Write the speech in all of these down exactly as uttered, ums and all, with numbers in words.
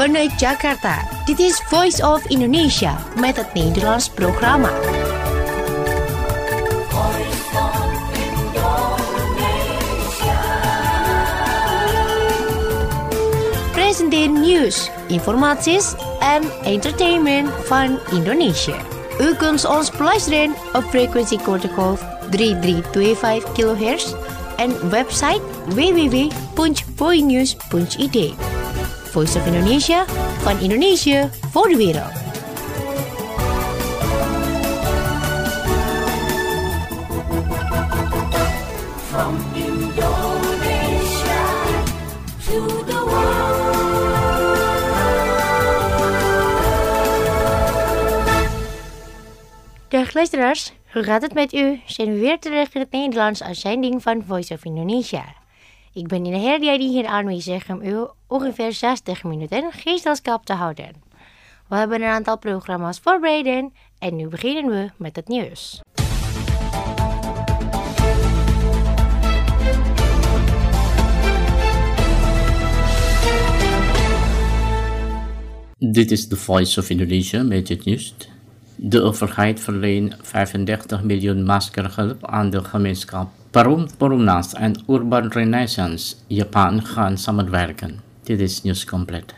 vanuit Jakarta. Dit is Voice of Indonesia met het Nederlands programma. Presenteer nieuws, informaties en entertainment van Indonesië. U kunt ons beluisteren op frequentiegolf drie drie twee vijf kilohertz en website w w w punt voinews punt i d. Voice of Indonesia, van Indonesië voor de wereld. From Indonesia to the world. Dag luisteraars, hoe gaat het met u? Zijn we weer terug in het Nederlands uitzending van Voice of Indonesia. Ik ben in de Herdia die hier aanwezig om u ongeveer zestig minuten gezelschap te houden. We hebben een aantal programma's voorbereid en nu beginnen we met het nieuws. Dit is de Voice of Indonesia met het nieuws. De overheid verleent vijfendertig miljoen maskerhulp aan de gemeenschap. Perum, Perumnas en Urban Renaissance Japan gaan samenwerken. Dit is nieuws compleet.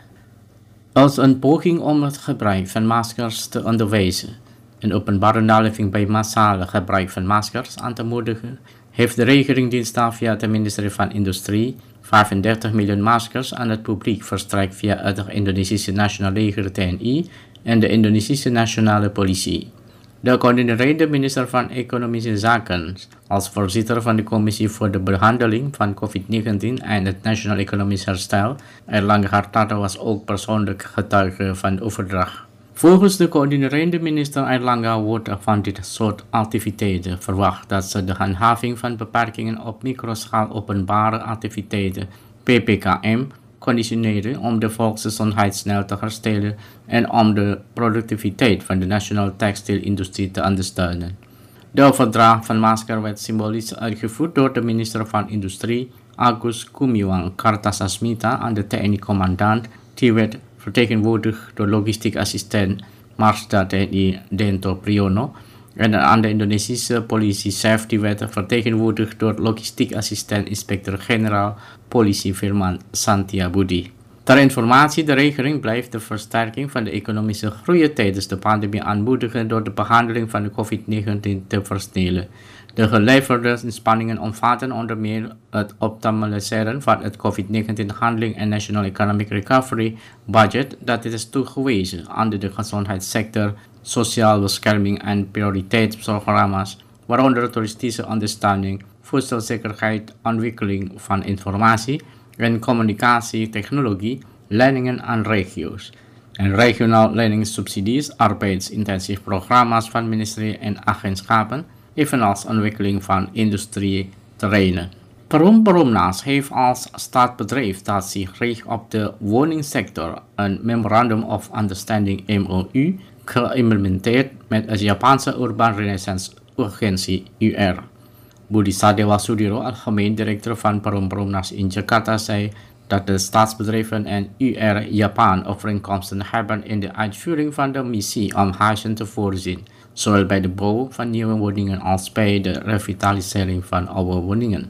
Als een poging om het gebruik van maskers te onderwijzen en openbare naleving bij massale gebruik van maskers aan te moedigen, heeft de regering dinsdag via het ministerie van Industrie vijfendertig miljoen maskers aan het publiek verstrekt via het Indonesische Nationale Leger T N I en de Indonesische Nationale Politie. De coördinerende minister van Economische Zaken als voorzitter van de Commissie voor de Behandeling van covid negentien en het Nationaal Economisch Herstel, Airlangga Hartarto, was ook persoonlijk getuige van de overdracht. Volgens de coördinerende minister Airlangga wordt van dit soort activiteiten verwacht dat ze de handhaving van beperkingen op microschaal openbare activiteiten P P K M conditioneren om de volksgezondheid snel te herstellen en om de productiviteit van de nationale textielindustrie te ondersteunen. De overdracht van masker werd symbolisch uitgevoerd door de minister van Industrie Agus Gumiwang Kartasasmita aan de T N I-commandant, die werd vertegenwoordigd door logistiek assistent Marsda T N I Dento Priyono en aan de Indonesische politie-chef, die werd vertegenwoordigd door logistiek assistent inspecteur-generaal politie Firman Santia Budi. Ter informatie, de regering blijft de versterking van de economische groei tijdens de pandemie aanmoedigen door de behandeling van de covid negentien te versnellen. De geleverde inspanningen omvatten onder meer het optimaliseren van het covid negentien handeling en National Economic Recovery Budget dat is toegewezen aan de gezondheidssector, sociale bescherming en prioriteitsprogramma's, waaronder toeristische ondersteuning, voedselzekerheid, ontwikkeling van informatie en communicatietechnologie, leningen aan regio's en regionaal leningssubsidies, arbeidsintensief programma's van ministeries en agentschappen, evenals ontwikkeling van industrieterreinen. Perum Perumnas heeft als staatsbedrijf dat zich richt op de woningsector een Memorandum of Understanding M O U geïmplementeerd met de Japanse Urban Renaissance Agency U R. Budi Sadewa Sudiro, algemeen directeur van Perum Perumnas in Jakarta, zei dat de staatsbedrijven en U R Japan overeenkomsten hebben in de uitvoering van de missie om huizen te voorzien, zowel bij de bouw van nieuwe woningen als bij de revitalisering van oude woningen.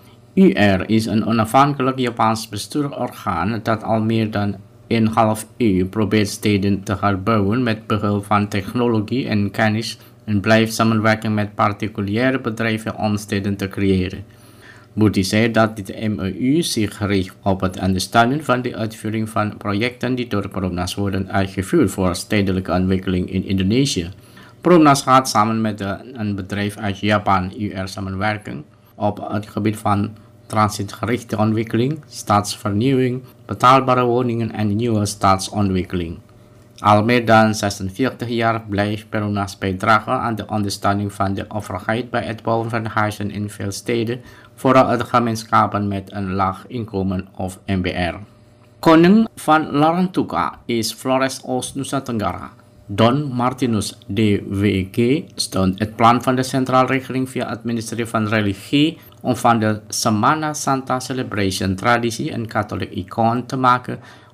U R is een onafhankelijk Japans bestuursorgaan dat al meer dan een half eeuw probeert steden te herbouwen met behulp van technologie en kennis en blijft samenwerken met particuliere bedrijven om steden te creëren. Budi zei dat dit M O U zich richt op het ondersteunen van de uitvoering van projecten die door Perumnas worden uitgevoerd voor stedelijke ontwikkeling in Indonesië. Perumnas gaat samen met de, een bedrijf uit Japan U R samenwerken op het gebied van transitgerichte ontwikkeling, staatsvernieuwing, betaalbare woningen en nieuwe staatsontwikkeling. Al meer dan zesenveertig jaar blijft Perumnas bijdragen aan de ondersteuning van de overheid bij het bouwen van huizen in veel steden, vooral uit gemeenschappen met een laag inkomen of M B R. Koning van Larantuka is Flores Oost Nusa Tenggara. Don Martinus D W G steunt het plan van de centrale regering via het ministerie van Religie om van de Semana Santa Celebration traditie een katholiek icoon te maken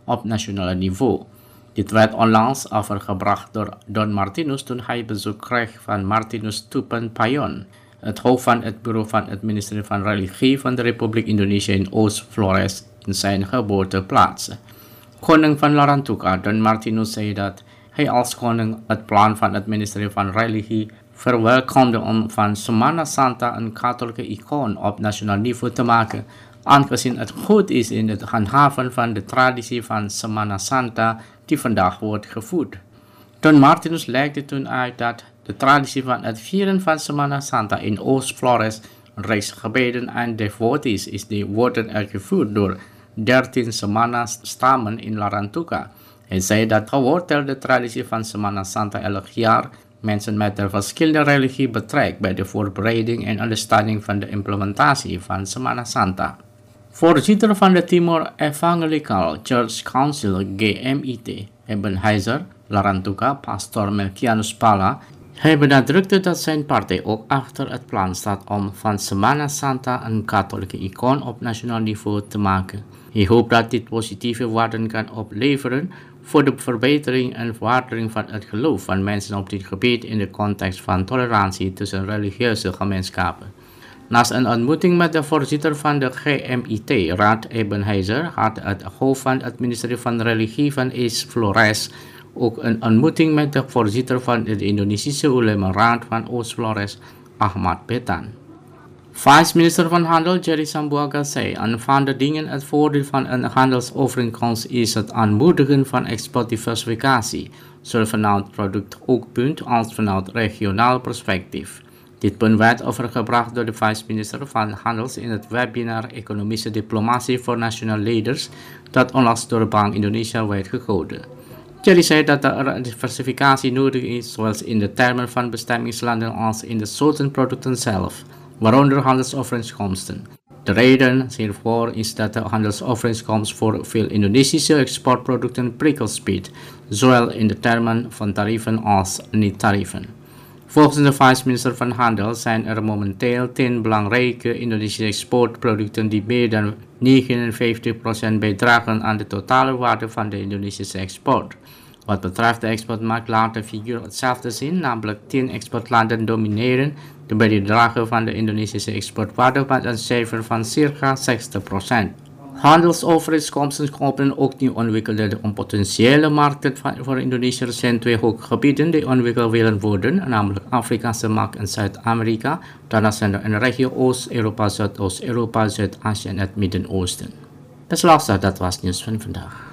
op nationaal niveau. Dit werd onlangs overgebracht door Don Martinus toen hij bezoek kreeg van Martinus Tupan Payon, het hoofd van het bureau van het ministerie van Religie van de Republiek Indonesië in Oost-Flores in zijn geboorteplaats. Koning van Larantuka, Don Martinus, zei dat hij als koning het plan van het ministerie van Religie verwelkomde om van Semana Santa een katholieke icoon op nationaal niveau te maken, aangezien het goed is in het handhaven van de traditie van Semana Santa die vandaag wordt gevoerd. Don Martinus legde toen uit dat de traditie van het vieren van Semana Santa in Oost-Flores reeks gebeden en devoties is die worden uitgevoerd door dertien Semana-stammen in Larantuka. Hij zei dat gewortelde traditie van Semana Santa elk jaar mensen met de verschillende religie betrekt bij de voorbereiding en ondersteuning van de implementatie van Semana Santa. Voorzitter van de Timor Evangelical Church Council G M I T, Ebenezer Larantuka, pastor Melkianus Pala, hij benadrukte dat zijn partij ook achter het plan staat om van Semana Santa een katholieke icoon op nationaal niveau te maken. Hij hoopt dat dit positieve waarden kan opleveren voor de verbetering en verwaardering van het geloof van mensen op dit gebied in de context van tolerantie tussen religieuze gemeenschappen. Naast een ontmoeting met de voorzitter van de G M I T, Raad Ebenezer, had het hoofd van het ministerie van Religie van East Flores ook een ontmoeting met de voorzitter van de Indonesische Ulema-raad van Oost-Flores, Ahmad Betan. Vice-minister van Handel Jerry Sambuaga zei: een van de dingen het voordeel van een handelsovereenkomst is het aanmoedigen van exportdiversificatie, zowel vanuit productoogpunt als vanuit regionaal perspectief. Dit punt werd overgebracht door de vice-minister van Handels in het webinar Economische Diplomatie voor Nationale Leiders dat onlangs door de Bank Indonesia werd gehouden. Jerry zei dat er diversificatie nodig is, zowel in de termen van bestemmingslanden als in de soorten producten zelf, waaronder handelsovereenkomsten. De reden hiervoor is dat de handelsovereenkomst voor veel Indonesische exportproducten prikkels biedt, zowel in de termen van tarieven als niet-tarieven. Volgens de vice-minister van Handel zijn er momenteel tien belangrijke Indonesische exportproducten die meer dan negenenvijftig procent bijdragen aan de totale waarde van de Indonesische export. Wat betreft de exportmarkt laat de figuur hetzelfde zien, namelijk tien exportlanden domineren de bijdrage van de Indonesische exportwaarde met een cijfer van circa zestig procent. Handelsovereenkomsten openen ook nieuw ontwikkelde potentiële markten voor Indonesië. Er zijn twee hooggebieden die ontwikkeld willen worden, namelijk Afrikaanse markt en Zuid-Amerika. Daarnaast zijn er in de regio Oost-Europa, Zuidoost-Europa, Zuid-Azië en het Midden-Oosten. Beste luisteraar, dat was het nieuws van vandaag.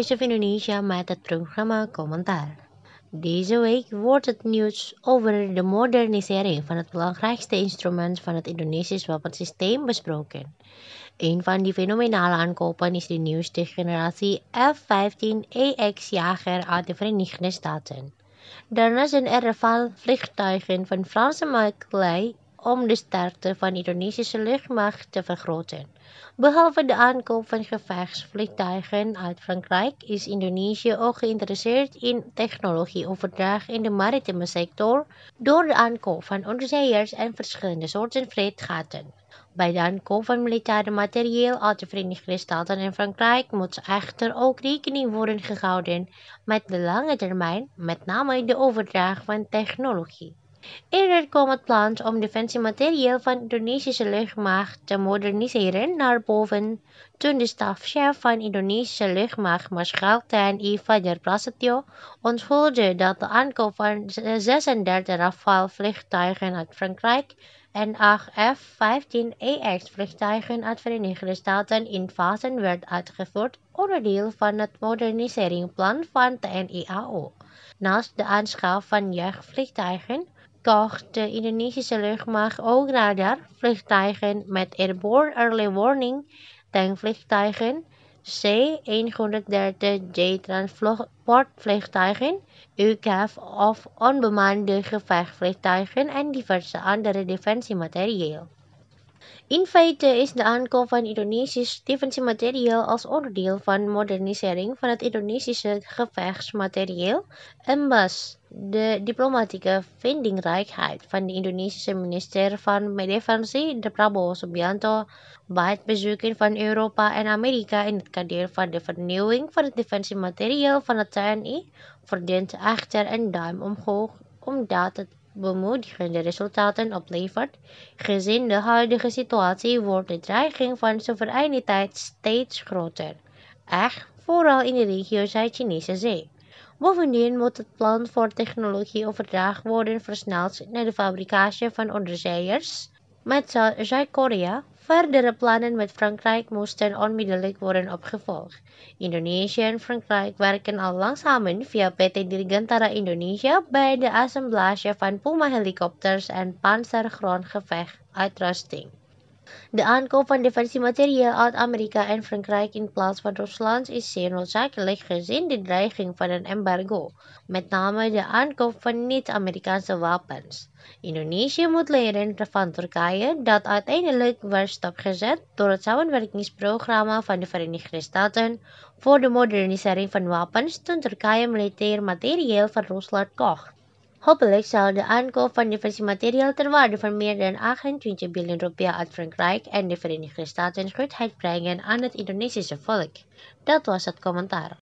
Voice of Indonesia met het programma Commentaar. Deze week wordt het nieuws over de modernisering van het belangrijkste instrument van het Indonesisch wapensysteem besproken. Een van die fenomenale aankopen is de nieuwste generatie F vijftien E X-jager uit de Verenigde Staten. Daarnaast zijn er Rafale-vliegtuigen van Franse makelij om de sterkte van de Indonesische luchtmacht te vergroten. Behalve de aankoop van gevechtsvliegtuigen uit Frankrijk is Indonesië ook geïnteresseerd in technologieoverdracht in de maritieme sector door de aankoop van onderzeeërs en verschillende soorten fregatten. Bij de aankoop van militaire materieel uit de Verenigde Staten en Frankrijk moet echter ook rekening worden gehouden met de lange termijn, met name de overdracht van technologie. Eerder kwam het plan om defensiematerieel van de Indonesische luchtmacht te moderniseren naar boven toen de stafchef van de Indonesische luchtmacht, Maarschalk T N I Fajar Prasetyo, onthulde dat de aankoop van zesendertig Rafale vliegtuigen uit Frankrijk en acht F vijftien E X vliegtuigen uit de Verenigde Staten in fasen werd uitgevoerd, onderdeel van het moderniseringsplan van T N I A O. Naast de aanschaf van jachtvliegtuigen kocht de Indonesische luchtmacht ook radarvliegtuigen met airborne early warning, tankvliegtuigen, C honderddertig J transportvliegtuigen, U C A V of onbemande gevechtsvliegtuigen en diverse andere defensiematerieel. In feite is de aankoop van Indonesisch defensiematerieel als onderdeel van modernisering van het Indonesische gevechtsmaterieel en was de diplomatieke vindingrijkheid van de Indonesische minister van Defensie, de Prabowo Subianto, bij het bezoeken van Europa en Amerika in het kader van de vernieuwing van het defensiematerieel van het T N I, verdient echter een duim omhoog, omdat het bemoedigende resultaten oplevert. Gezien de huidige situatie wordt de dreiging van soevereiniteit steeds groter, echt vooral in de regio Zuid-Chinese Zee. Bovendien moet het plan voor technologieoverdracht worden versneld naar de fabricage van onderzeeërs met Zuid-Korea. Verdere plannen met Frankrijk moesten onmiddellijk worden opgevolgd. Indonesië en Frankrijk werken al lang samen via P T Dirgantara Indonesia bij de assemblage van Puma-helikopters en panzergrondgevechtsluitrusting. De aankoop van defensiematerieel uit Amerika en Frankrijk in plaats van Rusland is zeer noodzakelijk gezien de dreiging van een embargo, met name de aankoop van niet-Amerikaanse wapens. Indonesië moet leren van Turkije, dat uiteindelijk werd stopgezet door het samenwerkingsprogramma van de Verenigde Staten voor de modernisering van wapens toen Turkije militair materieel van Rusland kocht. Hopelijk zal de aankoop van defensiemateriaal ter waarde van meer dan achtentwintig biljoen rupiah uit Frankrijk en de Verenigde Staten goedheid brengen aan het Indonesische volk. Dat was het commentaar.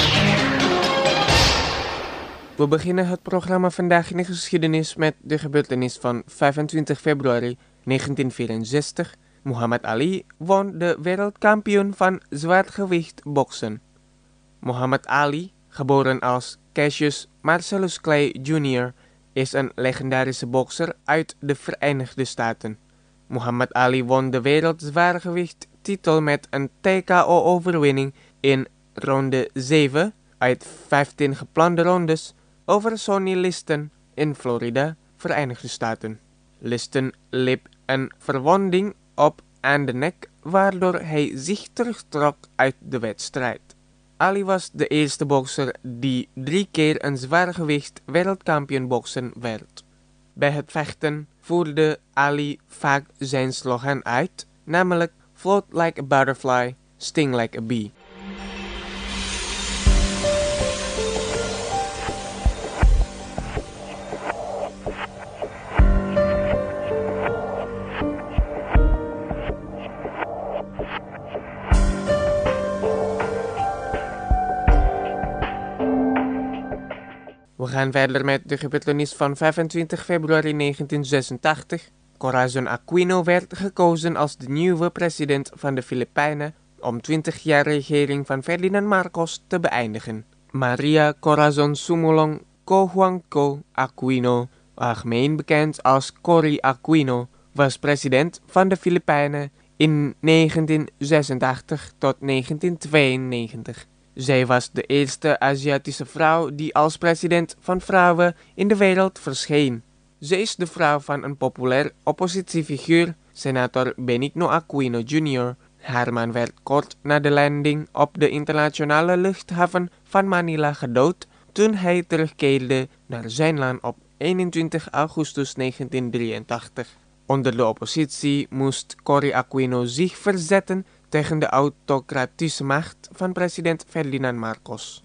We beginnen het programma vandaag in de geschiedenis met de gebeurtenis van vijfentwintig februari negentien vierenzestig. Muhammad Ali won de wereldkampioen van zwaargewicht boksen. Muhammad Ali, geboren als Cassius Marcellus Clay junior, is een legendarische bokser uit de Verenigde Staten. Muhammad Ali won de wereldzwaargewichttitel met een T K O-overwinning in ronde zeven uit vijftien geplande rondes over Sonny Liston in Florida, Verenigde Staten. Liston liep een verwonding op aan de nek, waardoor hij zich terugtrok uit de wedstrijd. Ali was de eerste bokser die drie keer een zwaargewicht wereldkampioen boksen werd. Bij het vechten voerde Ali vaak zijn slogan uit, namelijk float like a butterfly, sting like a bee. We gaan verder met de gebeurtenis van vijfentwintig februari negentien zesentachtig. Corazon Aquino werd gekozen als de nieuwe president van de Filipijnen om twintig jaar regering van Ferdinand Marcos te beëindigen. Maria Corazon Sumulong Cojuangco Aquino, algemeen bekend als Cory Aquino, was president van de Filipijnen in negentien zesentachtig tot negentien tweeënnegentig. Zij was de eerste Aziatische vrouw die als president van vrouwen in de wereld verscheen. Ze is de vrouw van een populair oppositiefiguur, senator Benigno Aquino junior Haar man werd kort na de landing op de internationale luchthaven van Manila gedood toen hij terugkeerde naar zijn land op eenentwintig augustus negentien drieëntachtig. Onder de oppositie moest Cory Aquino zich verzetten tegen de autocratische macht van president Ferdinand Marcos.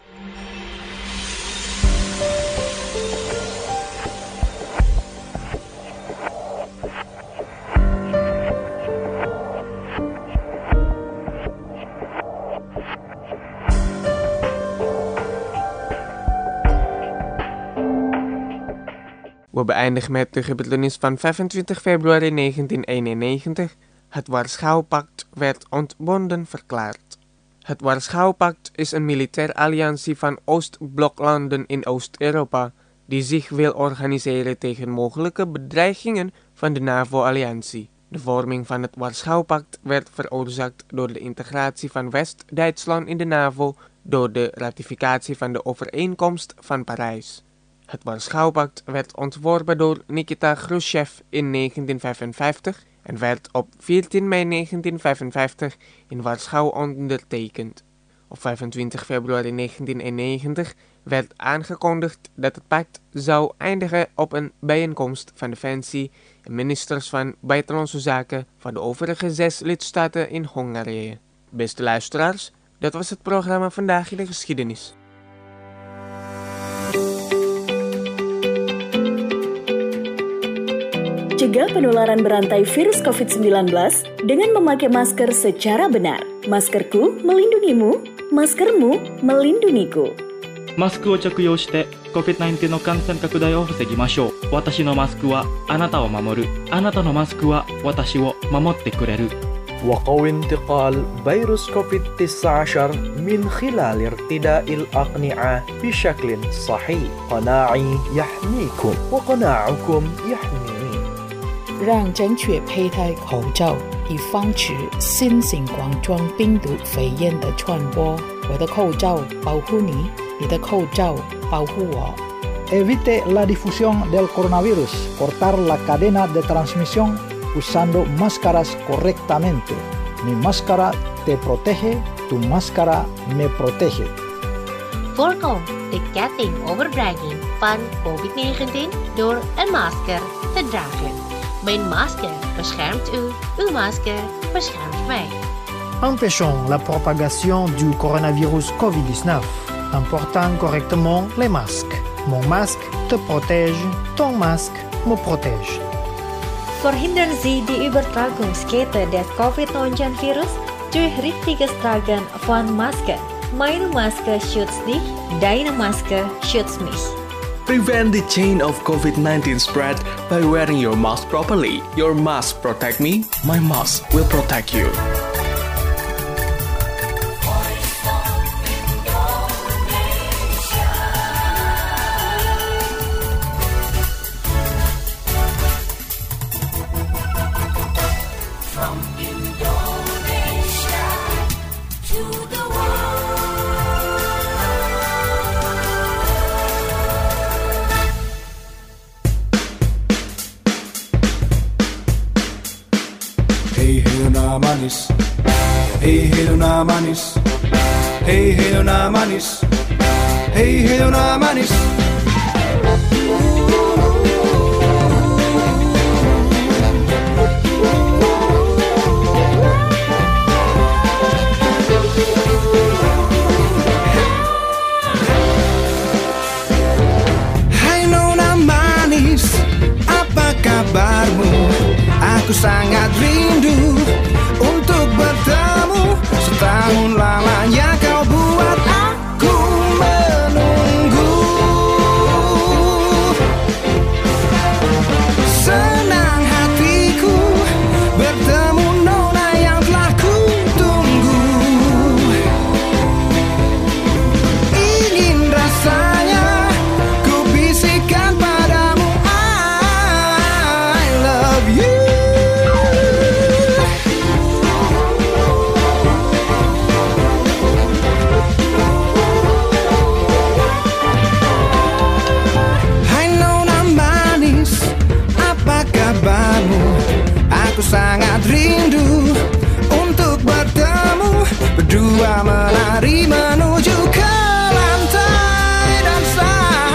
We beëindigen met de gebeurtenis van vijfentwintig februari negentien eenennegentig. Het Warschau-pact werd ontbonden verklaard. Het Warschau-pact is een militaire alliantie van Oostbloklanden in Oost-Europa die zich wil organiseren tegen mogelijke bedreigingen van de NAVO-alliantie. De vorming van het Warschau-pact werd veroorzaakt door de integratie van West-Duitsland in de NAVO door de ratificatie van de overeenkomst van Parijs. Het Warschau-pact werd ontworpen door Nikita Khrushchev in negentien vijfenvijftig en werd op veertien mei negentien vijfenvijftig in Warschau ondertekend. Op vijfentwintig februari negentien eenennegentig werd aangekondigd dat het pact zou eindigen op een bijeenkomst van Defensie en ministers van Buitenlandse Zaken van de overige zes lidstaten in Hongarije. Beste luisteraars, dat was het programma Vandaag in de Geschiedenis. Cegah penularan berantai virus covid sembilan belas dengan memakai masker secara benar. Maskerku melindungimu, maskermu melindungiku. マスクを着用して コビッドナインティーン の感染拡大を防ぎましょう。私のマスクはあなたを守る。あなたのマスクは私を守ってくれる。 وقوي انتقال فيروس كوفيد تسعة عشر من خلال ارتداء الأقنعة بشكل صحيح. قناعي يحميكم وقناعكم يحميني. 让正确佩戴口罩，以防止新型冠状病毒肺炎的传播。我的口罩保护你，你的口罩保护我。 Evite la difusión del coronavirus. Cortar la cadena de transmisión usando máscaras correctamente. Mi máscara te protege, tu máscara me protege. Voorkom de kettingoverdraging van covid negentien door een masker te dragen. Mijn masker beschermt u, uw masker beschermt mij. Empêchons la propagation du coronavirus covid dix-neuf en portant correctement les masques. Mon masque te protège, ton masque me protège. Verhindern Sie die Übertragungskette des covid neunzehn Virus durch richtiges Tragen von Masken. Meine Maske schützt dich, deine Maske schützt mich. Prevent the chain of covid nineteen spread by wearing your mask properly. Your mask protect me, my mask will protect you. Manis, hey hey dona manis, hey hey dona manis, hey hey dona manis. Hai nona manis, apa kabarmu? Aku sangat rindu untuk bertemu. Setahun lamanya kau buat aku menunggu. Senang hatiku bertemu nona yang telah ku tunggu. Ingin rasanya ku bisikkan padamu I love you. sangat rindu untuk bertemu, berdua menari menuju ke lantai dansa.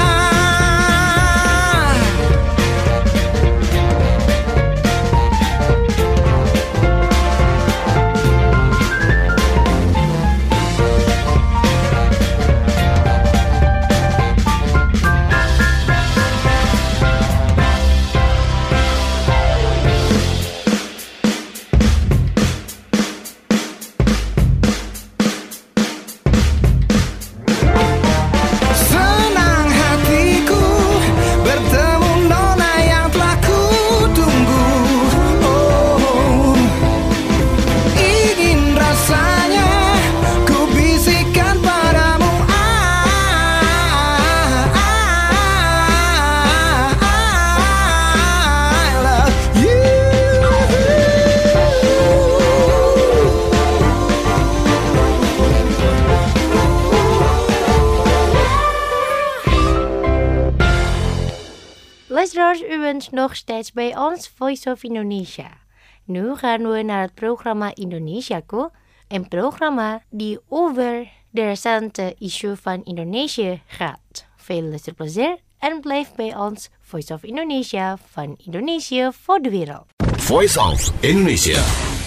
Luisteraars, u bent nog steeds bij ons Voice of Indonesia. Nu gaan we naar het programma Indonesiaku, een programma die over de recente issue van Indonesië gaat. Veel luisterplezier en blijf bij ons Voice of Indonesia van Indonesië voor de wereld. Voice of Indonesia.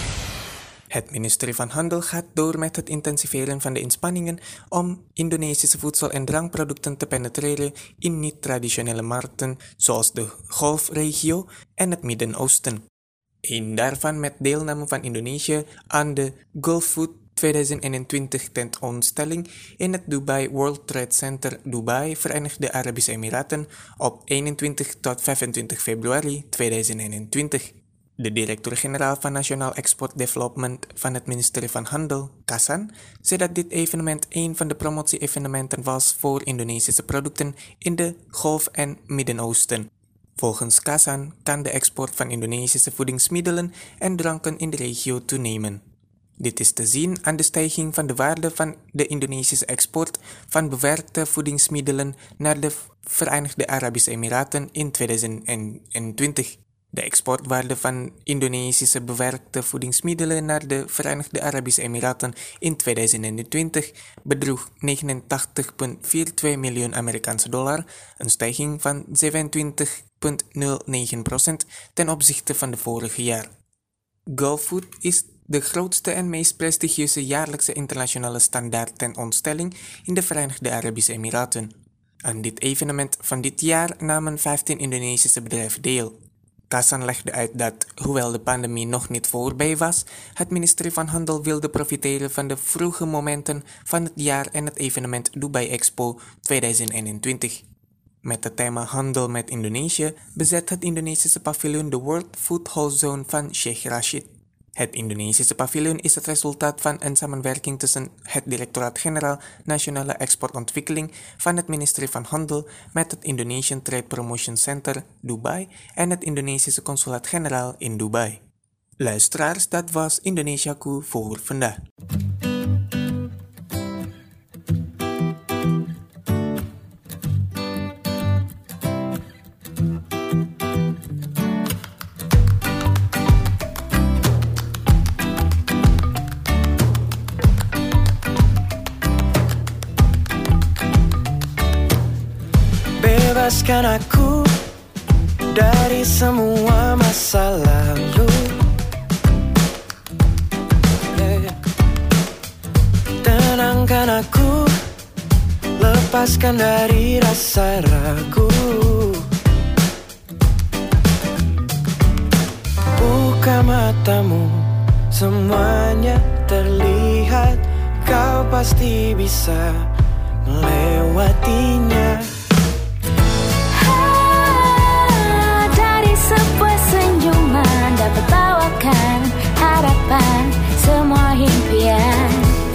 Het ministerie van Handel gaat door met het intensiveren van de inspanningen om Indonesische voedsel- en drankproducten te penetreren in niet-traditionele markten zoals de Golfregio en het Midden-Oosten. Een daarvan met deelname van Indonesië aan de Gulfood tweeduizend eenentwintig tentoonstelling in het Dubai World Trade Center Dubai, Verenigde Arabische Emiraten op eenentwintig tot vijfentwintig februari tweeduizend eenentwintig. De directeur-generaal van National Export Development van het ministerie van Handel, Kassan, zei dat dit evenement een van de promotie-evenementen was voor Indonesische producten in de Golf- en Midden-Oosten. Volgens Kassan kan de export van Indonesische voedingsmiddelen en dranken in de regio toenemen. Dit is te zien aan de stijging van de waarde van de Indonesische export van bewerkte voedingsmiddelen naar de Verenigde Arabische Emiraten in tweeduizend eenentwintig. De exportwaarde van Indonesische bewerkte voedingsmiddelen naar de Verenigde Arabische Emiraten in tweeduizend eenentwintig bedroeg negenentachtig komma tweeënveertig miljoen Amerikaanse dollar, een stijging van zevenentwintig komma nul negen procent ten opzichte van het vorige jaar. Gulfood is de grootste en meest prestigieuze jaarlijkse internationale standaard tentoonstelling in de Verenigde Arabische Emiraten. Aan dit evenement van dit jaar namen vijftien Indonesische bedrijven deel. Kassan legde uit dat, hoewel de pandemie nog niet voorbij was, het ministerie van Handel wilde profiteren van de vroege momenten van het jaar en het evenement Dubai Expo tweeduizend eenentwintig. Met het thema Handel met Indonesië bezet het Indonesische paviljoen de World Food Hall Zone van Sheikh Rashid. Het Indonesische paviljoen is het resultaat van een samenwerking tussen het Directoraat-Generaal Nationale Exportontwikkeling van het ministerie van Handel met het Indonesian Trade Promotion Center Dubai en het Indonesische Consulaat-Generaal in Dubai. Luisteraars, dat was Indonesiaku voor vandaag. Bebaskan aku dari semua masa lalu. Tenangkan aku, lepaskan dari rasa ragu. Buka matamu, semuanya terlihat. Kau pasti bisa melewatinya. Dapat bawakan harapan, semua impian.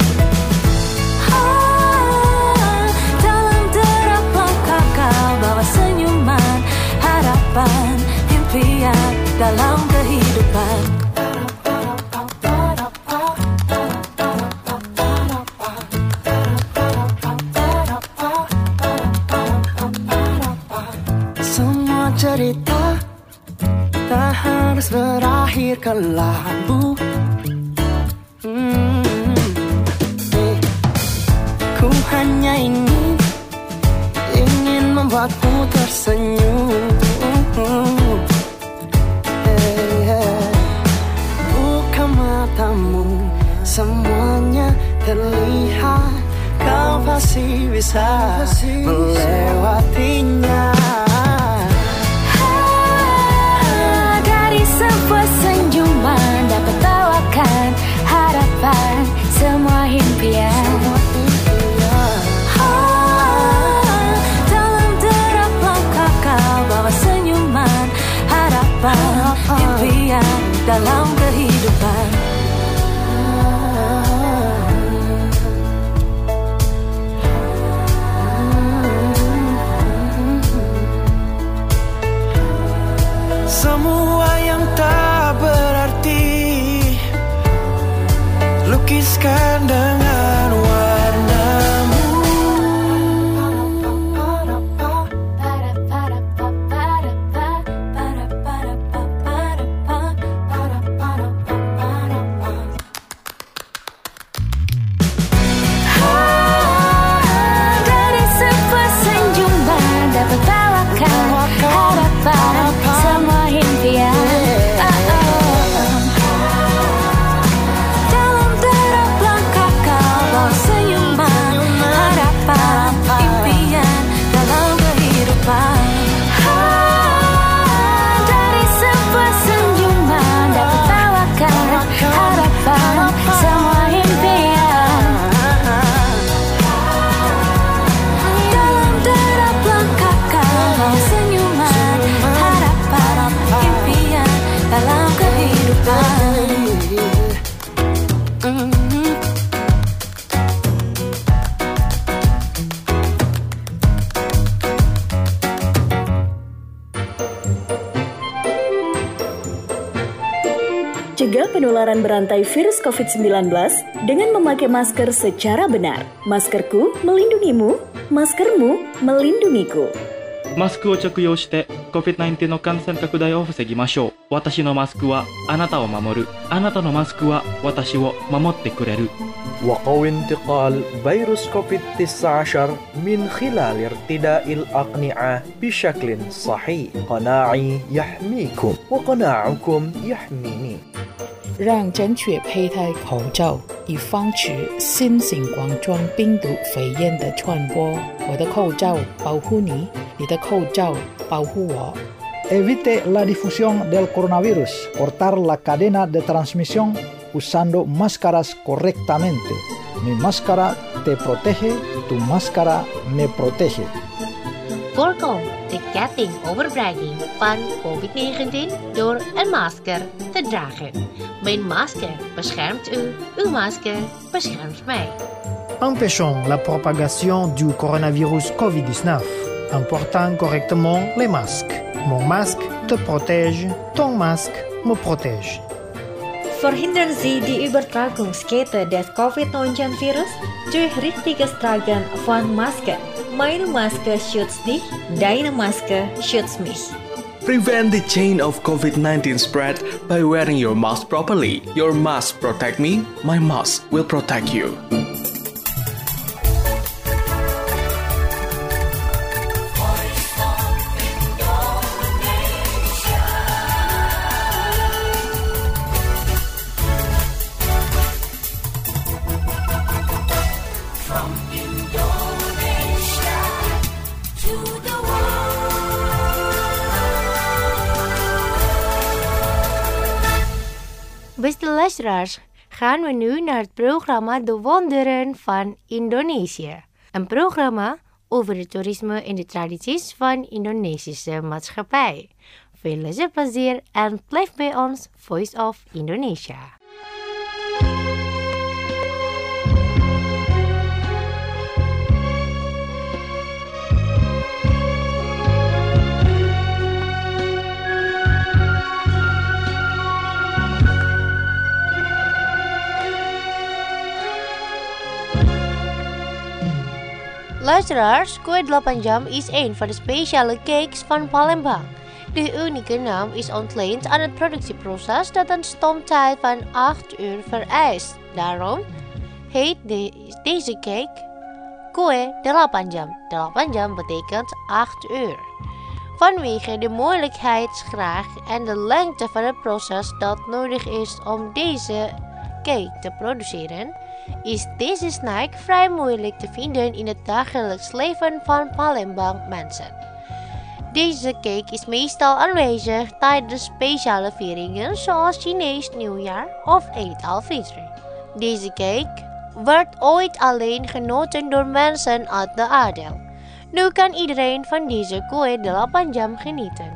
Oh, dalam derap langkah kau bawa senyuman, harapan, impian dalam kehidupan. Semua cerita tak harus harus berakhir kelabu. hmm. eh, Ku hanya ingin Ingin membuatmu tersenyum. eh, eh. Buka matamu, semuanya terlihat. Kau pasti bisa melewatinya. Ah, dari sebuah senyuman dapat tawakan harapan semua impian. Ah, dalam derap langkah kau bawa senyuman, harapan, impian dalam kehidupan. Semua yang tak berarti lukiskan dengan warnamu. Dari sebuah senyuman dapat tawakan harapan semua impian. Oh, oh. Dalam derap langkah kau bawa senyuman, harapan, impian dalam kehidupan. Ah, dari sebuah senyuman dapat tawakan harapan semua impian. Dalam derap langkah kau bawa senyuman, harapan, impian dalam kehidupan. Cegah penularan berantai virus covid sembilan belas dengan memakai masker secara benar. Maskerku melindungimu, maskermu melindungiku. マスクを着用して コビッドナインティーン の感染拡大を防ぎましょう。私のマスクはあなたを守る。あなたのマスクは私を守ってくれる。 وقو انتقال فيروس كوفيد تسعة عشر من خلال ارتداء الأقنعة بشكل صحيح. قناعي يحميكم وقناعكم يحميني. 让正确佩戴口罩，以防止新型冠状病毒肺炎的传播。我的口罩保护你，你的口罩保护我。 Evite la difusión del coronavirus. Cortar la cadena de transmisión usando máscaras correctamente. Mi máscara te protege, tu máscara me protege. Voorkom de ketting overbreiding van covid negentien door een masker te dragen. Mijn masker beschermt u, uw masker beschermt mij. Empêchons la propagation du coronavirus covid dix-neuf en portant correctement les masques. Mon masque te protège, ton masque me protège. Verhindern Sie die Übertragungskette des covid neunzehn Virus durch richtiges Tragen von Maske. Meine Maske schützt dich, deine Maske schützt mich. Prevent the chain of COVID nineteen spread by wearing your mask properly. Your mask protect me, my mask will protect you. Beste luisteraars, gaan we nu naar het programma De Wonderen van Indonesië. Een programma over het toerisme en de tradities van Indonesische maatschappij. Veel luisterplezier en blijf bij ons Voice of Indonesia. Luisteraars, kue delapan jam is een van de speciale cakes van Palembang. De unieke naam is ontleend aan het productieproces dat een stoomtijd van acht uur vereist. Daarom heet de, deze cake kue delapan jam. delapan jam betekent acht uur. Vanwege de moeilijkheidsgraad en de lengte van het proces dat nodig is om deze cake te produceren, is deze snack vrij moeilijk te vinden in het dagelijks leven van Palembang mensen. Deze cake is meestal aanwezig tijdens speciale vieringen zoals Chinees nieuwjaar of Eid al-Fitr. Deze cake werd ooit alleen genoten door mensen uit de adel. Nu kan iedereen van deze kue delapan jam genieten.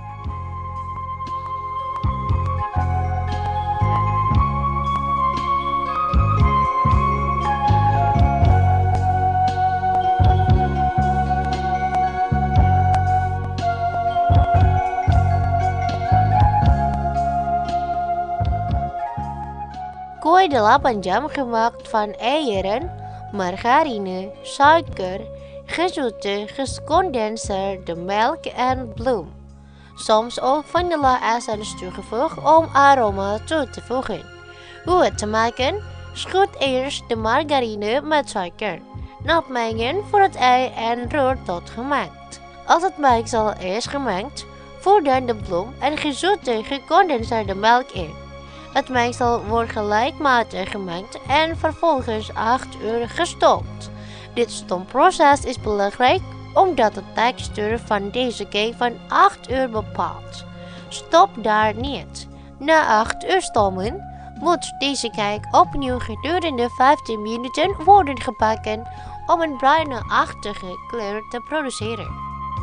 Kue delapan jam gemaakt van eieren, margarine, suiker, gezoete, gecondenseerde melk en bloem. Soms ook vanilla essence toegevoegd om aroma toe te voegen. Hoe het te maken? Schud eerst de margarine met suiker. Nat mengen voor het ei en roer tot gemengd. Als het mengsel is gemengd, voer dan de bloem en gezoete gecondenseerde melk in. Het mengsel wordt gelijkmatig gemengd en vervolgens acht uur gestookt. Dit stoomproces is belangrijk omdat de textuur van deze cake van acht uur bepaalt. Stop daar niet. Na acht uur stomen moet deze cake opnieuw gedurende vijftien minuten worden gebakken om een bruine-achtige kleur te produceren.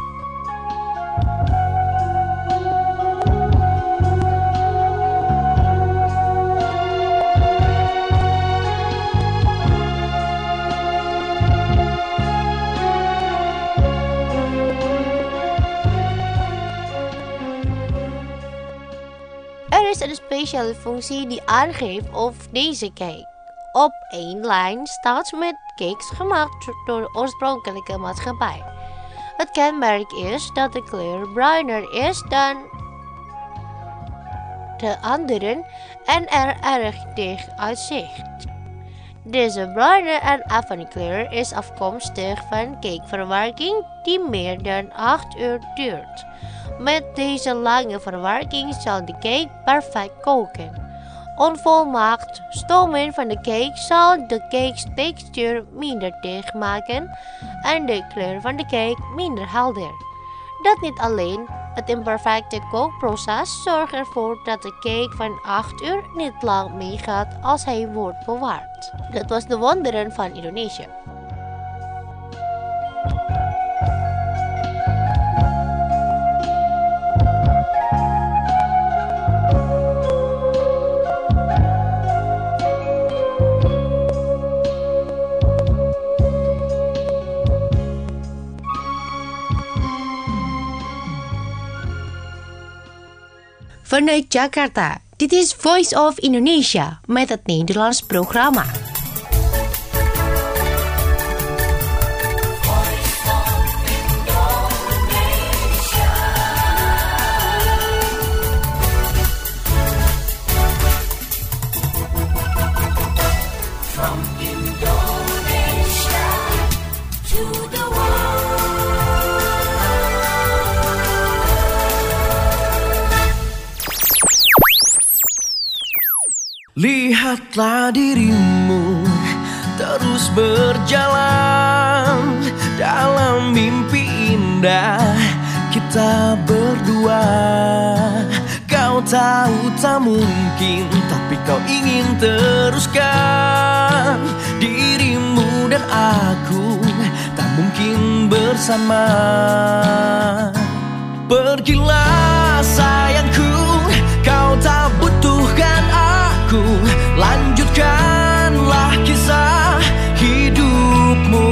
Er is een speciale functie die aangeeft of deze cake op één lijn staat met cakes gemaakt door de oorspronkelijke maatschappij. Het kenmerk is dat de kleur bruiner is dan de anderen en er erg dicht uitzicht. Deze bruine en effene kleur is afkomstig van cakeverwerking die meer dan acht uur duurt. Met deze lange verwerking zal de cake perfect koken. Onvolmaakt stomen van de cake zal de cake's textuur minder dicht maken en de kleur van de cake minder helder. Dat niet alleen, het imperfecte kookproces zorgt ervoor dat de cake van acht uur niet lang meegaat als hij wordt bewaard. Dat was de wonderen van Indonesië. Vanuit Jakarta, dit is Voice of Indonesia met het Nederlands programma. Lihatlah dirimu terus berjalan dalam mimpi indah kita berdua. Kau tahu tak mungkin, tapi kau ingin teruskan. Dirimu dan aku tak mungkin bersama. Pergilah sayangku, kau tak butuhkan aku. Lanjutkanlah kisah hidupmu.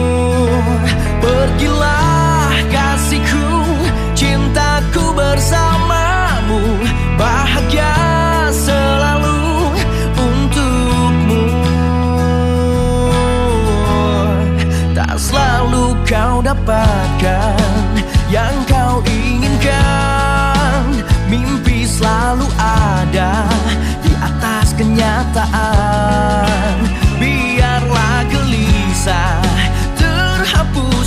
Pergilah kasihku, cintaku bersamamu. Bahagia selalu untukmu. Tak selalu kau dapatkan yang kau inginkan.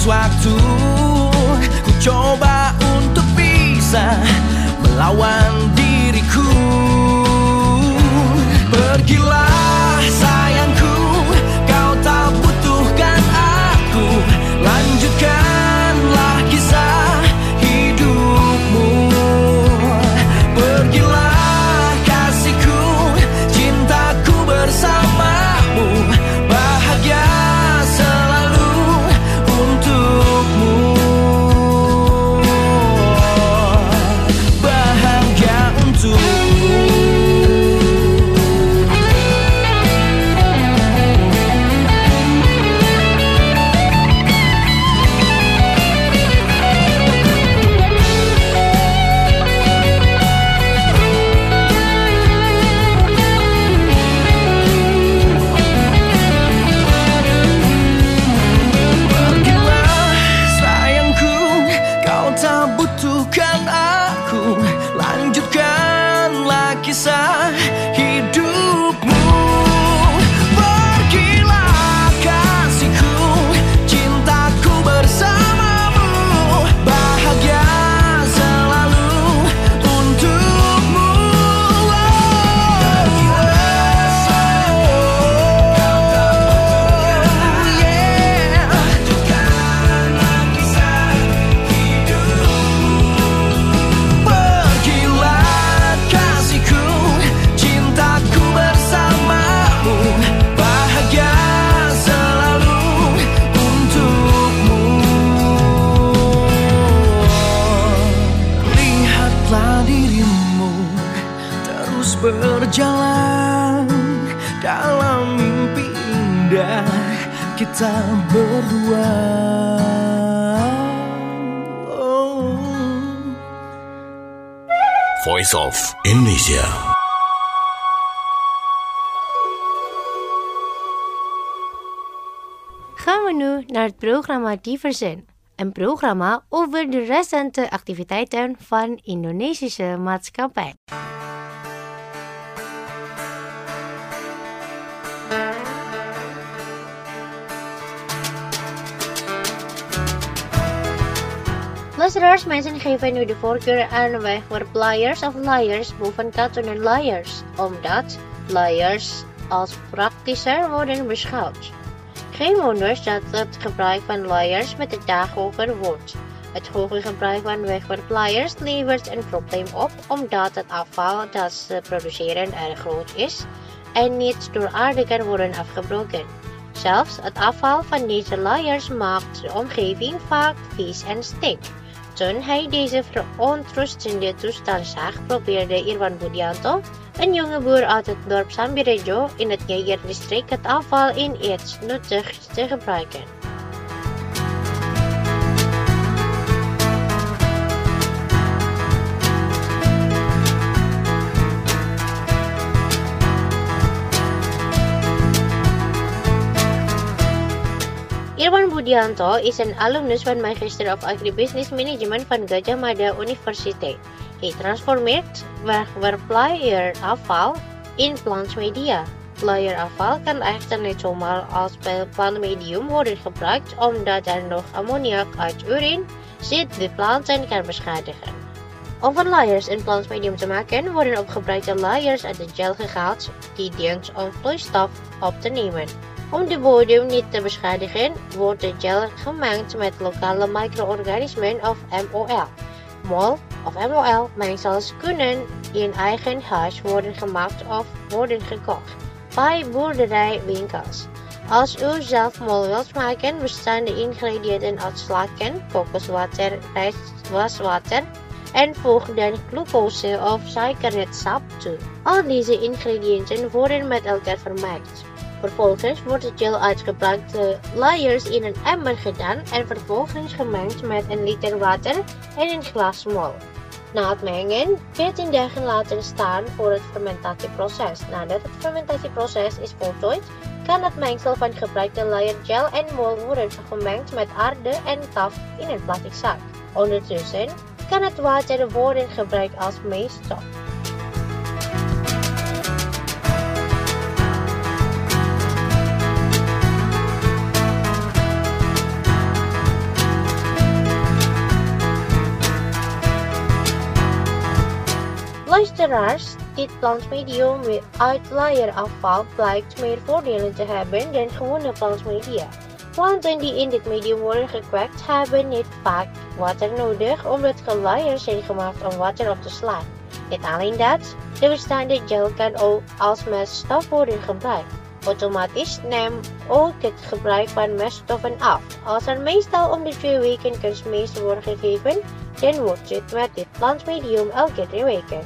sewaktu ku coba untuk bisa melawan diriku. Pergilah sayangku, kau tak butuhkan aku. Lanjutkanlah kisah hidupmu. Pergilah kasihku, cintaku bersamamu. Bahagia selalu untukmu. Bahagia untukmu. Lanjutkanlah kisah hidupmu. Pergilah kasihku, cintaku bersamamu. Bahagia selalu untukmu. Pergilah sayangku, lanjutkanlah kisah hidupmu. Cintaku bersamamu, bahagia selalu untukmu. Lihatlah dirimu terus berjalan dalam mimpi indah kita berdua. Voice of Indonesia. Gaan we nu naar het programma Diversen, een programma over de recente activiteiten van Indonesische maatschappij. Luisteraars, mensen geven nu de voorkeur aan wegwerpflyers of flyers boven kartonnen flyers, omdat flyers als praktischer worden beschouwd. Geen wonders dat het gebruik van flyers met de dag hoger wordt. Het hoge gebruik van wegwerpflyers levert een probleem op omdat het afval dat ze produceren erg groot is en niet door aarde kan worden afgebroken. Zelfs het afval van deze flyers maakt de omgeving vaak vies en stinkt. Toen hij deze verontrustende toestand zag, probeerde Irwan Budianto, een jonge boer uit het dorp Sambirejo in het Geger-district, het afval in iets nuttigs te gebruiken. Irwan Budianto is een alumnus van Magister of Agribusiness Management van Gajah Mada University. Hij transformeert wegwerpflyerafval in plantmedia. Flyerafval kan echter niet zomaar als plantmedium worden gebruikt omdat er nog ammoniak uit urine zit die planten kan beschadigen. Om van flyers een plantmedium te maken worden opgebruikte flyers uit de gel gehaald die dient om vloeistof op te nemen. Om de bodem niet te beschadigen, wordt de gel gemengd met lokale micro-organismen of M O L. Mol of M O L mengsels kunnen in eigen huis worden gemaakt of worden gekocht bij boerderijwinkels. Als u zelf mol wilt maken, bestaan de ingrediënten uit slakken, kokoswater, rijstwaswater en voeg dan glucose of suikernetsap toe. Al deze ingrediënten worden met elkaar vermengd. Vervolgens wordt de gel uit gebruikte flyers in een emmer gedaan en vervolgens gemengd met een liter water en een glas mol. Na het mengen, veertien dagen laten staan voor het fermentatieproces. Nadat het fermentatieproces is voltooid, kan het mengsel van gebruikte flyergel en mol worden gemengd met aarde en kaf in een plastic zak. Ondertussen kan het water worden gebruikt als meeststof. Luisteraars, dit Transmedium met uitleier afval blijkt meer voordelen te hebben dan gewone transmedia. Planten die in dit medium worden gekweekt hebben niet vaak water nodig, omdat geleiers zijn gemaakt om water op te slaan. Niet alleen dat, de bestaande gel kan ook als meststof worden gebruikt. Automatisch neemt ook het gebruik van meststoffen af. Als er meestal om de twee weken kunstmest wordt gegeven, dan wordt het met dit plantmedium elke drie weken.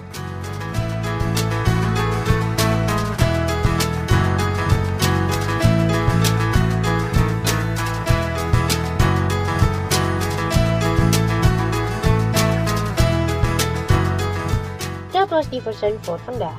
Dat was die versen voor vandaag.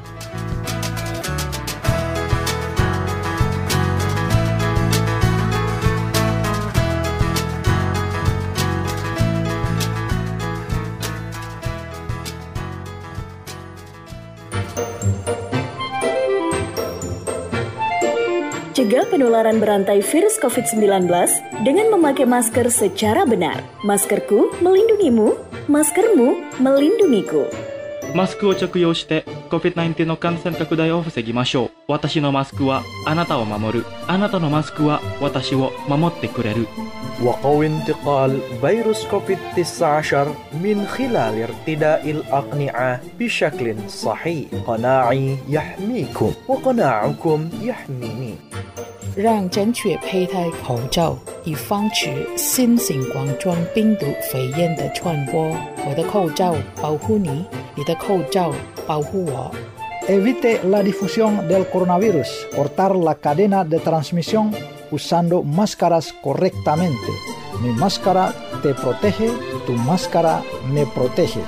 Cegah penularan berantai virus covid sembilan belas dengan memakai masker secara benar. Maskerku melindungimu, maskermu melindungiku. マスクを着用して コビッドナインティーン の感染拡大を防ぎましょう。私のマスクはあなたを守る。あなたのマスクは私を守ってくれる。 وقوي انتقال فيروس كوفيد تسعة عشر من خلال ارتداء الأقنعة بشكل صحيح. قناعي يحميكم وقناعكم يحميني. 让正确佩戴口罩，以防止新型冠状病毒肺炎的传播。我的口罩保护你，你的口罩保护我。 Evite la difusión del coronavirus. Cortar la cadena de transmisión usando máscaras correctamente. Mi máscara te protege, tu máscara me protege.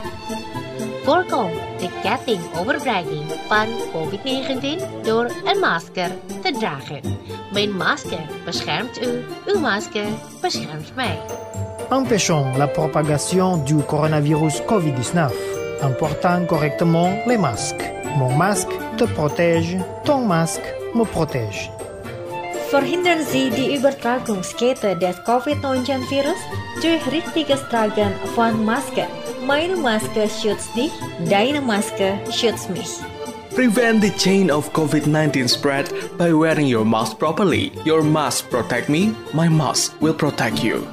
Voorkom de ketting overbreiding van covid negentien door een masker te dragen. Mijn masker beschermt u, uw masker beschermt mij. Empêchons la propagation du coronavirus covid dix-neuf en portant correctement les masques. Mon masque te protège, ton masque me protège. Verhindern Sie die Übertragungskette des covid neunzehn Virus durch richtiges Tragen von Masken. Meine Maske schützt dich, deine Maske schützt mich. Prevent the chain of COVID nineteen spread by wearing your mask properly. Your mask protect me, my mask will protect you.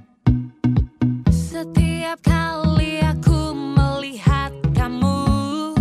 Setiap kali aku melihat kamu,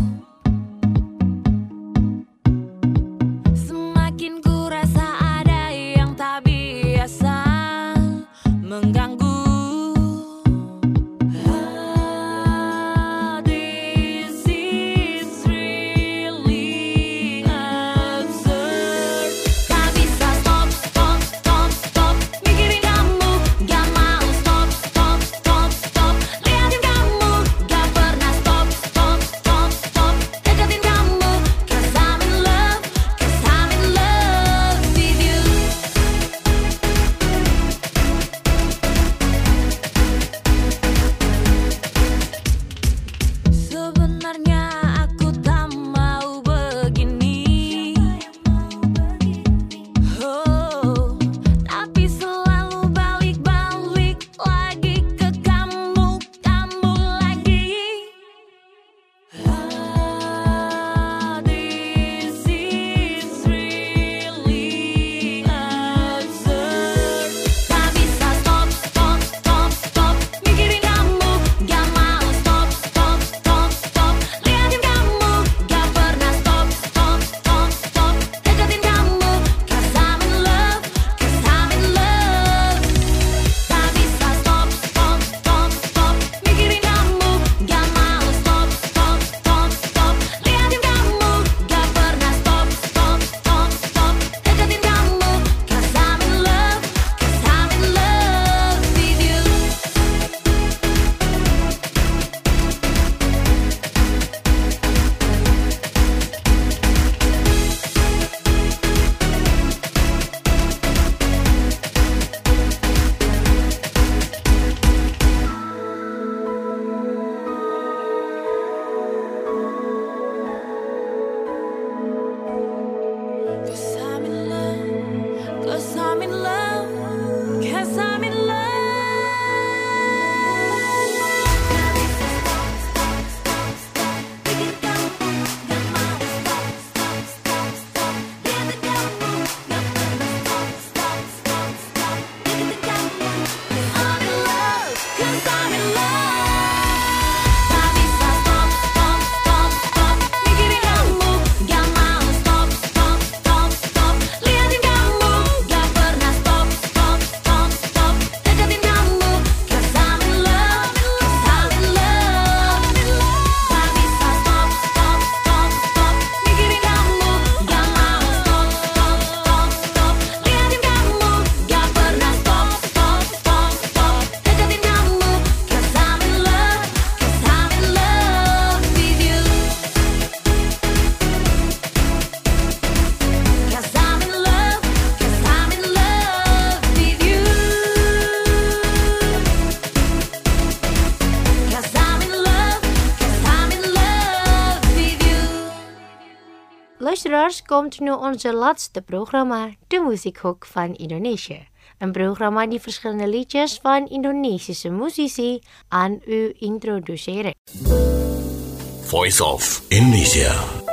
Luisteraars, komt nu onze laatste programma, de Muziekhoek van Indonesië. Een programma die verschillende liedjes van Indonesische muzici aan u introduceren. Voice of Indonesia.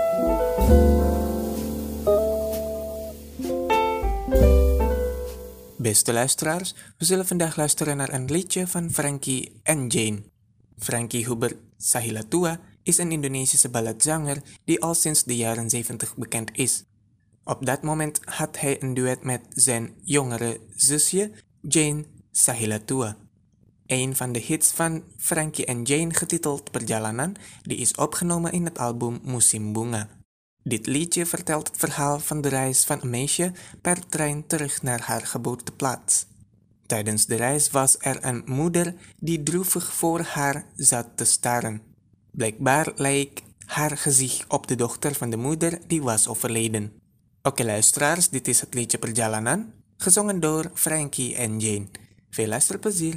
Beste luisteraars, we zullen vandaag luisteren naar een liedje van Frankie en Jane. Frankie Hubert Sahilatua is een Indonesische balladzanger die al sinds de jaren zeventig bekend is. Op dat moment had hij een duet met zijn jongere zusje Jane Sahilatua. Een van de hits van Frankie en Jane, getiteld Perjalanan, die is opgenomen in het album Musim Bunga. Dit liedje vertelt het verhaal van de reis van een meisje per trein terug naar haar geboorteplaats. Tijdens de reis was er een moeder die droevig voor haar zat te staren. Blijkbaar leek haar gezicht op de dochter van de moeder die was overleden. Oké luisteraars, dit is het liedje Perjalanan, gezongen door Frankie en Jane. Veel luisterplezier!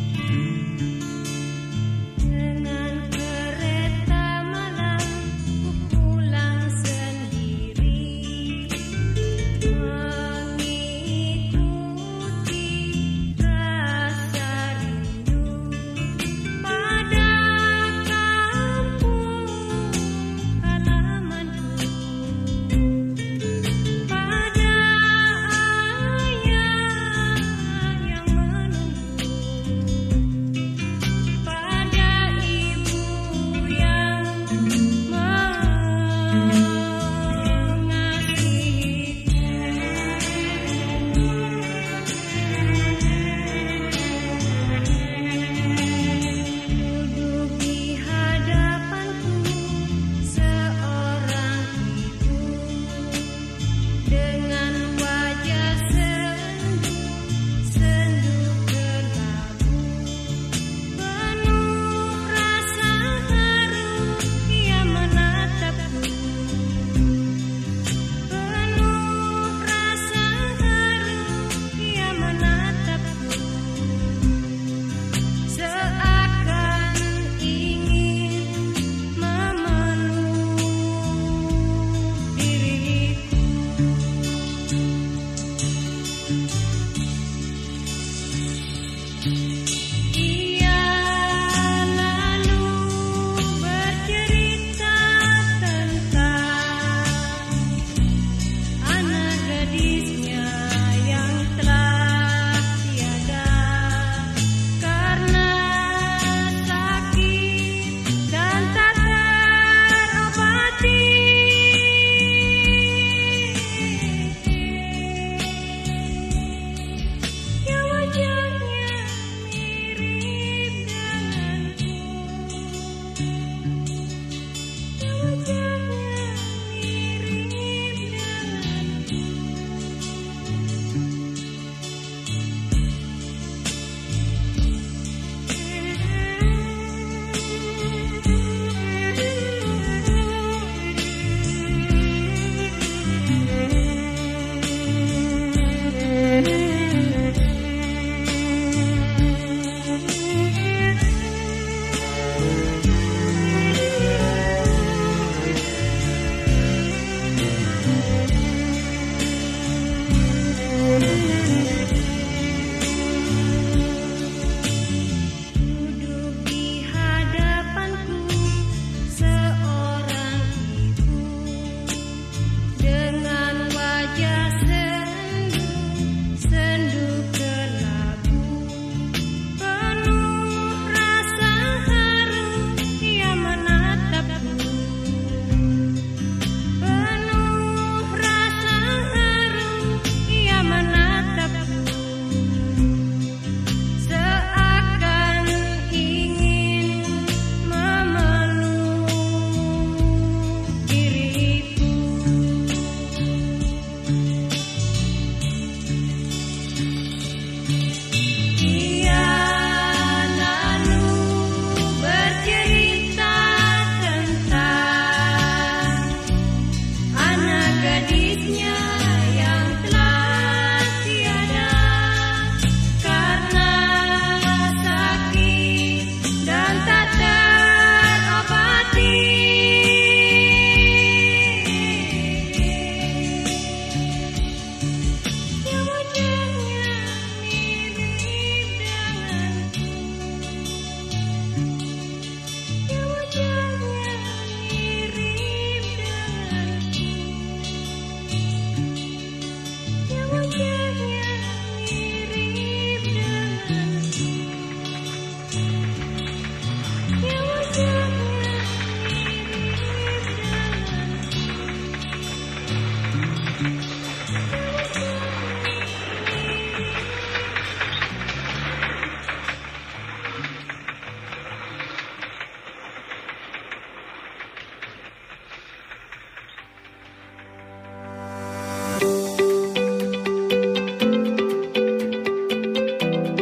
Dengan kereta malam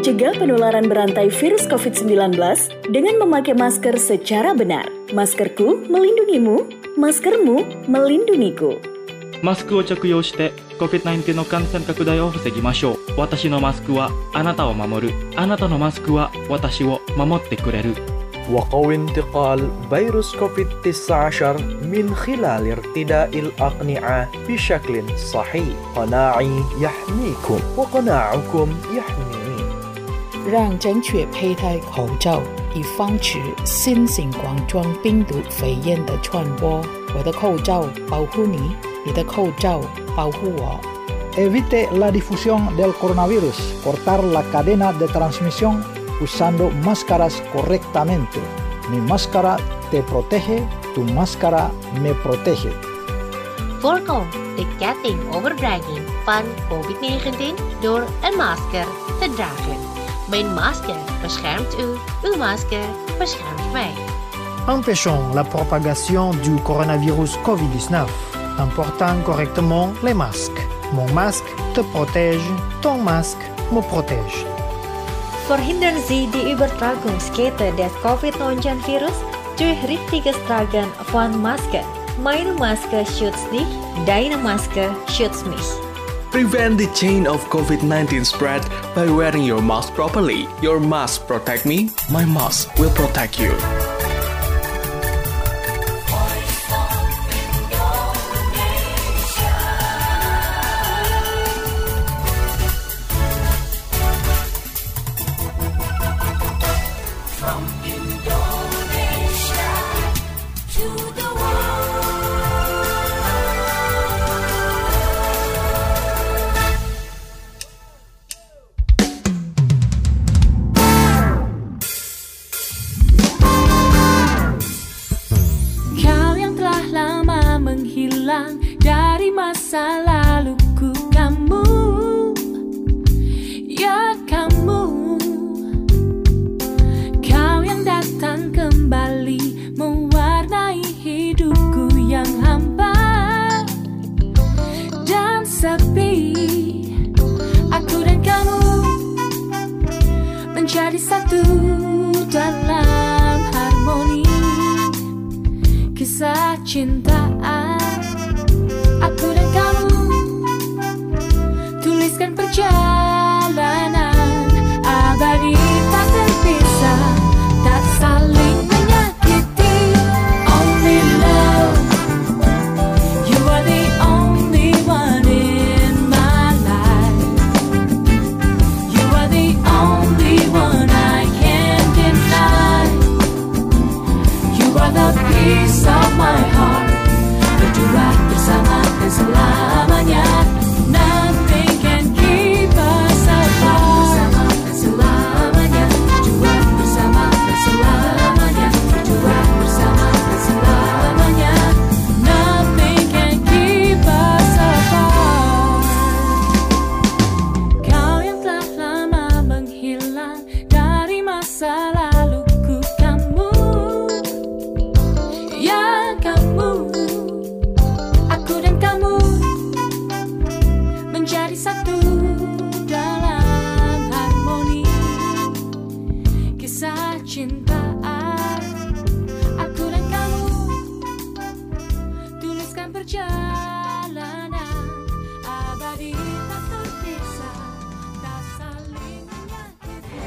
mencegah penularan berantai virus covid sembilan belas dengan memakai masker secara benar. Maskerku melindungimu, maskermu melindungiku. マスクを着用して コビッドナインティーン の感染拡大を防ぎましょう。私のマスクはあなたを守る。あなたのマスクは私を守ってくれる。 وقوي انتقال فيروس كوفيد تسعة عشر من خلال ارتداء الأقنعة بشكل صحيح. قناعي يحميكم وقناعكم يحميني. 让正确佩戴口罩，以防止新型冠状病毒肺炎的传播。我的口罩保护你，你的口罩保护我。 Evite la difusión del coronavirus. Cortar la cadena de transmisión usando máscaras correctamente. Mi máscara te protege, tu máscara me protege. Voorkom de ketting overdrijving van covid negentien door een masker te dragen. Mijn masker beschermt u, uw masker beschermt mij. Empêchons la propagation du coronavirus covid dix-neuf en portant correctement les masques. Mon masque te protège, ton masque me protège. Verhindern Sie die Übertragungskette des covid neunzehn Virus durch richtiges Tragen von Masken. Meine Maske schützt dich, deine Maske schützt mich. Prevent the chain of COVID nineteen spread by wearing your mask properly. Your mask protect me, my mask will protect you. Dari masa laluku, kamu, ya kamu, kau yang datang kembali mewarnai hidupku yang hampa dan sepi. Aku dan kamu menjadi satu dalam harmoni kisah cintaan. Aku dan kamu tuliskan perjalanan abadi tak terpisah, tak saling menyakiti. Only love, you are the only one in my life. You are the only one I can't deny. You are the peace of my heart. Berdua bersama dan selamanya. Nothing can keep us apart. Bersama dan selamanya. Berdua bersama dan selamanya. Berdua bersama dan selamanya. Nothing can keep us apart. Kau yang telah lama menghilang dari masa laluku, kamu, ya kamu. Menjadi satu dalam harmoni kisah cintaan. Aku dan kamu tuliskan perjalanan abadi tak terpisah, tak saling menyakiti.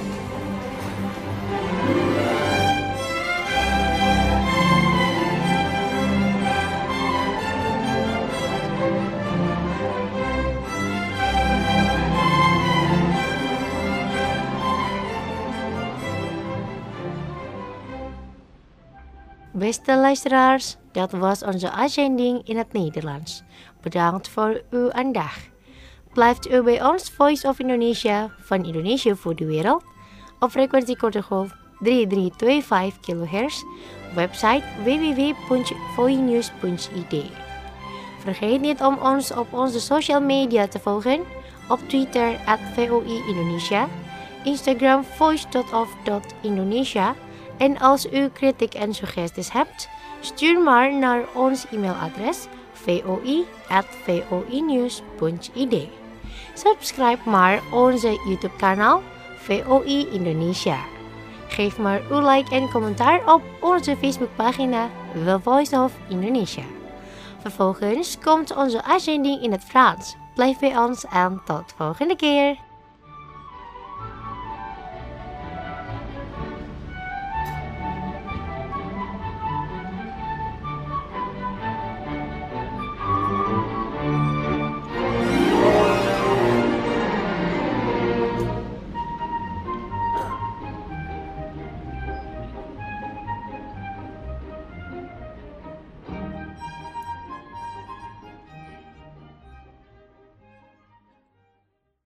Beste luisteraars, dat was onze uitzending in het Nederlands. Bedankt voor uw aandacht. Blijft u bij ons Voice of Indonesia van Indonesië voor de wereld op frequentie kortegolf drie drie twee vijf kilohertz, website w w w punt voinews punt i d. Vergeet niet om ons op onze social media te volgen, op Twitter at V O I Indonesia, Instagram voice dot of dot indonesia. En als u kritiek en suggesties hebt, stuur maar naar ons e-mailadres voi at voinews punt i d. Subscribe maar onze YouTube kanaal V O I Indonesia. Geef maar uw like en commentaar op onze Facebookpagina The Voice of Indonesia. Vervolgens komt onze uitzending in het Frans. Blijf bij ons en tot volgende keer.